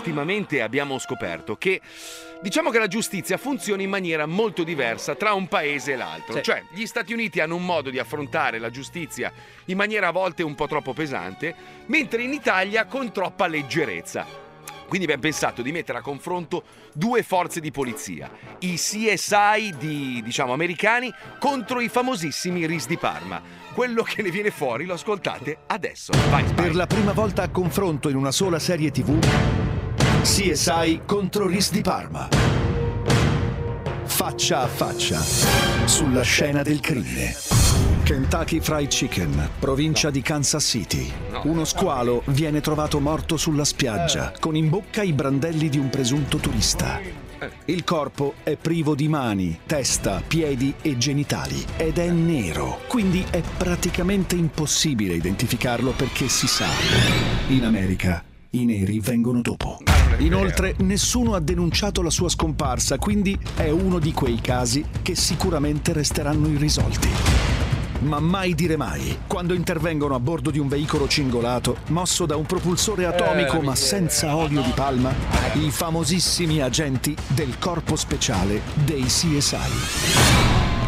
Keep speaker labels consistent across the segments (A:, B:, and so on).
A: ultimamente abbiamo scoperto che diciamo che la giustizia funziona in maniera molto diversa tra un paese e l'altro.
B: Sì.
A: Cioè, gli Stati Uniti hanno un modo di affrontare la giustizia in maniera a volte un po' troppo pesante, mentre in Italia con troppa leggerezza. Quindi abbiamo pensato di mettere a confronto due forze di polizia, i CSI diciamo americani contro i famosissimi RIS di Parma. Quello che ne viene fuori lo ascoltate adesso. Vai, Spike.
C: Per la prima volta a confronto in una sola serie TV, CSI contro RIS di Parma. Faccia a faccia, sulla scena del crimine. Kentucky Fried Chicken, provincia di Kansas City. Uno squalo viene trovato morto sulla spiaggia, con in bocca i brandelli di un presunto turista. Il corpo è privo di mani, testa, piedi e genitali ed è nero, quindi è praticamente impossibile identificarlo perché si sa, in America i neri vengono dopo. Inoltre nessuno ha denunciato la sua scomparsa, quindi è uno di quei casi che sicuramente resteranno irrisolti. Ma mai dire mai, quando intervengono a bordo di un veicolo cingolato, mosso da un propulsore atomico ma senza olio di palma, i famosissimi agenti del corpo speciale dei CSI.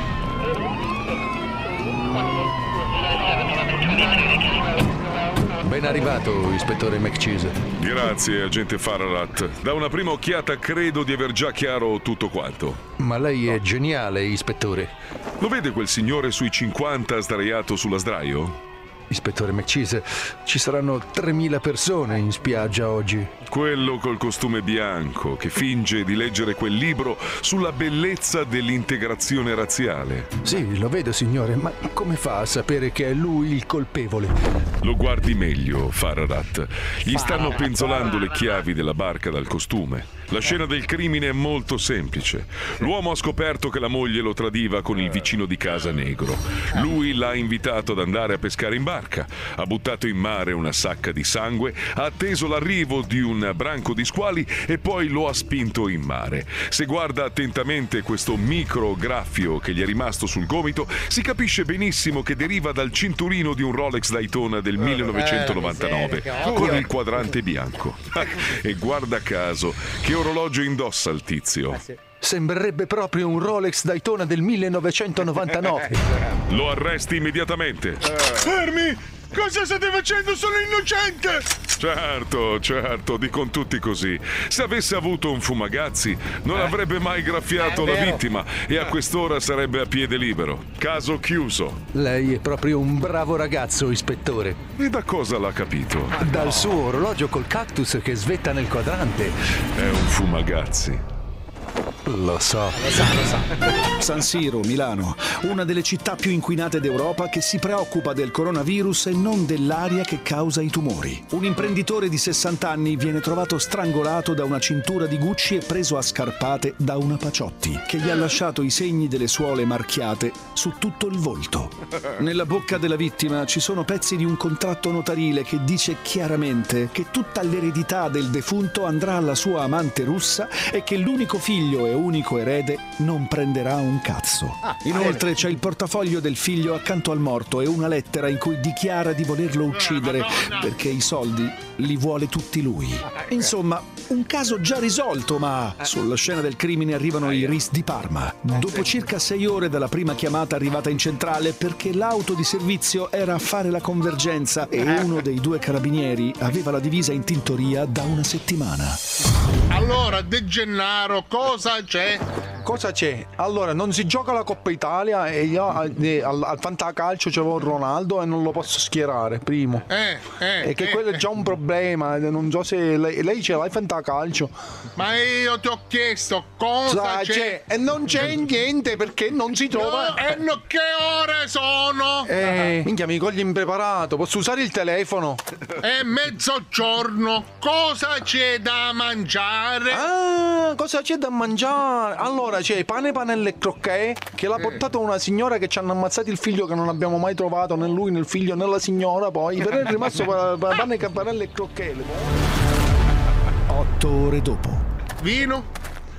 D: Ben arrivato, ispettore McChese.
E: Grazie, agente Farragut. Da una prima occhiata credo di aver già chiaro tutto quanto.
D: Ma lei è geniale, ispettore.
E: Lo vede quel signore sui 50 sdraiato sulla sdraio?
D: Ispettore McChese, ci saranno 3.000 persone in spiaggia oggi.
E: Quello col costume bianco che finge di leggere quel libro sulla bellezza dell'integrazione razziale.
D: Sì, lo vedo, signore, ma come fa a sapere che è lui il colpevole?
E: Lo guardi meglio, Farragut. Gli stanno penzolando le chiavi della barca dal costume. La scena del crimine è molto semplice. L'uomo ha scoperto che la moglie lo tradiva con il vicino di casa negro. Lui l'ha invitato ad andare a pescare in barca, ha buttato in mare una sacca di sangue, ha atteso l'arrivo di un branco di squali e poi lo ha spinto in mare. Se guarda attentamente questo micro graffio che gli è rimasto sul gomito, si capisce benissimo che deriva dal cinturino di un Rolex Daytona del 1999 con il quadrante bianco. E guarda caso, che orologio indossa il tizio?
D: Sembrerebbe proprio un Rolex Daytona del 1999.
E: Lo arresti immediatamente.
F: Fermi! Cosa state facendo? Sono innocente!
E: Certo, dicono tutti così. Se avesse avuto un fumagazzi, non avrebbe mai graffiato la vittima e a quest'ora sarebbe a piede libero. Caso chiuso.
D: Lei è proprio un bravo ragazzo, ispettore.
E: E da cosa l'ha capito?
D: Dal suo orologio col cactus che svetta nel quadrante.
E: È un fumagazzi.
D: Lo so.
C: San Siro, Milano, una delle città più inquinate d'Europa che si preoccupa del coronavirus e non dell'aria che causa i tumori. Un imprenditore di 60 anni viene trovato strangolato da una cintura di Gucci e preso a scarpate da una Paciotti, che gli ha lasciato i segni delle suole marchiate su tutto il volto. Nella bocca della vittima ci sono pezzi di un contratto notarile che dice chiaramente che tutta l'eredità del defunto andrà alla sua amante russa e che l'unico figlio e unico erede non prenderà un cazzo. Inoltre c'è il portafoglio del figlio accanto al morto e una lettera in cui dichiara di volerlo uccidere perché i soldi li vuole tutti lui. Insomma, un caso già risolto, ma sulla scena del crimine arrivano i RIS di Parma. Dopo circa 6 ore dalla prima chiamata arrivata in centrale perché l'auto di servizio era a fare la convergenza e uno dei 2 carabinieri aveva la divisa in tintoria da una settimana.
F: Allora, De Gennaro, cosa c'è?
G: Cosa c'è? Allora, non si gioca la Coppa Italia e io al fantacalcio c'avevo Ronaldo e non lo posso schierare, primo. E che quello è già un problema, non so se lei ce l'ha il fantacalcio.
F: Ma io ti ho chiesto cosa c'è?
G: E non c'è niente perché non si trova.
F: No, che ore sono?
G: Minchia, mi cogli impreparato, posso usare il telefono?
F: È mezzogiorno, cosa c'è da mangiare?
G: Ah, cosa c'è da mangiare? Allora c'è pane, panelle e crocchè che l'ha portato una signora che ci hanno ammazzato il figlio che non abbiamo mai trovato, né lui né il figlio né la signora, poi però è rimasto pane, panelle e crocchè.
C: 8 ore dopo.
F: Vino?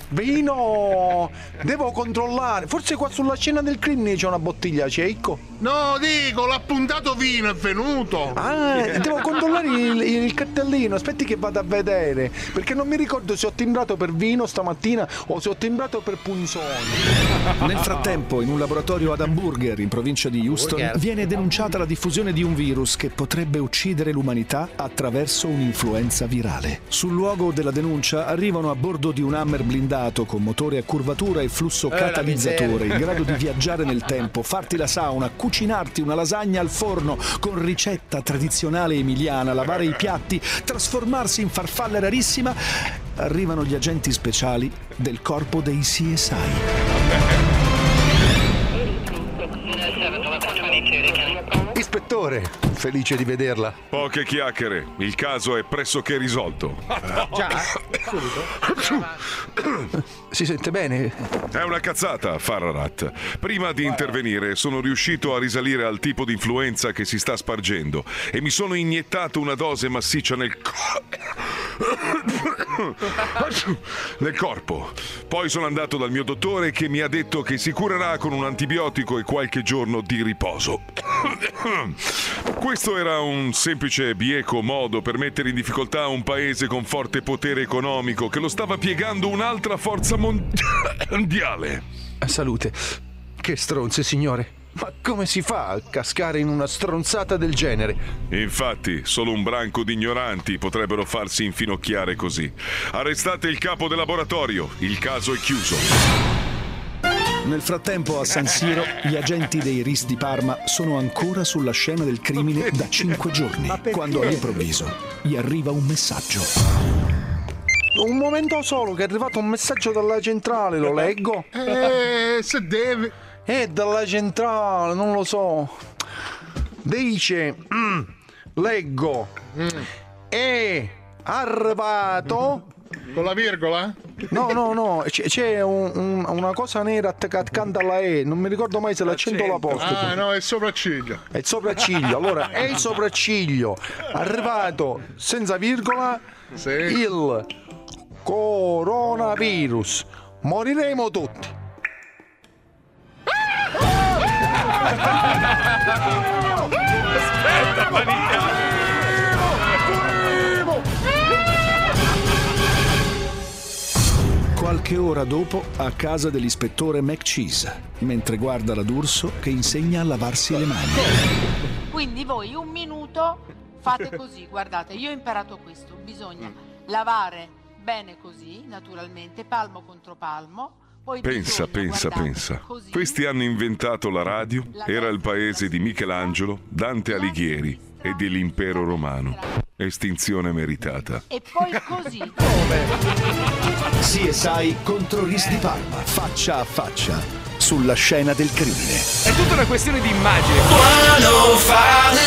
G: Vino, devo controllare. Forse qua sulla scena del crimine c'è una bottiglia, Cecco.
F: No, dico, l'appuntato vino è venuto.
G: Ah, devo controllare il cartellino. Aspetti che vado a vedere, perché non mi ricordo se ho timbrato per vino stamattina o se ho timbrato per punzoni.
C: Nel frattempo, in un laboratorio ad Hamburger, in provincia di Houston, viene denunciata la diffusione di un virus che potrebbe uccidere l'umanità attraverso un'influenza virale. Sul luogo della denuncia arrivano a bordo di un Hammer blindato con motore a curvatura e flusso catalizzatore, in grado di viaggiare nel tempo, farti la sauna, cucinarti una lasagna al forno con ricetta tradizionale emiliana, lavare i piatti, trasformarsi in farfalla rarissima. Arrivano gli agenti speciali del corpo dei CSI.
D: Ispettore, felice di vederla.
E: Poche chiacchiere, il caso è pressoché risolto.
D: Si sente bene?
E: È una cazzata, Farrarat. Prima di intervenire sono riuscito a risalire al tipo di influenza che si sta spargendo e mi sono iniettato una dose massiccia nel corpo. Poi sono andato dal mio dottore che mi ha detto che si curerà con un antibiotico e qualche giorno di riposo. Questo era un semplice bieco modo per mettere in difficoltà un paese con forte potere economico che lo stava piegando un'altra forza mondiale.
D: Salute. Che stronze, signore. Ma come si fa a cascare in una stronzata del genere?
E: Infatti, solo un branco di ignoranti potrebbero farsi infinocchiare così. Arrestate il capo del laboratorio. Il caso è chiuso.
C: Nel frattempo a San Siro gli agenti dei RIS di Parma sono ancora sulla scena del crimine da 5 giorni, quando all'improvviso gli arriva un messaggio.
G: Un momento solo, che è arrivato un messaggio dalla centrale, lo leggo?
F: Se deve.
G: Dalla centrale, non lo so. Dice, leggo, è arrivato...
F: Con la virgola?
G: No, c'è una cosa nera accanto alla E, non mi ricordo mai se l'accento o l'apostrofo.
F: Ah, no, è il sopracciglio.
G: È il sopracciglio, allora è il sopracciglio, arrivato senza virgola,
F: Sì.
G: il coronavirus. Moriremo tutti.
A: Aspetta, Maria!
C: Qualche ora dopo, a casa dell'ispettore McCheese, mentre guarda la D'Urso che insegna a lavarsi le mani.
B: Quindi voi un minuto fate così, guardate, io ho imparato questo, bisogna lavare bene così, naturalmente, palmo contro palmo. Poi
E: Pensa.
B: così.
E: Questi hanno inventato la radio, era il paese di Michelangelo, Dante Alighieri e dell'impero romano. Estinzione meritata.
B: E poi così.
C: CSI contro RIS di Parma, faccia a faccia, sulla scena del crimine.
A: È tutta una questione di immagine.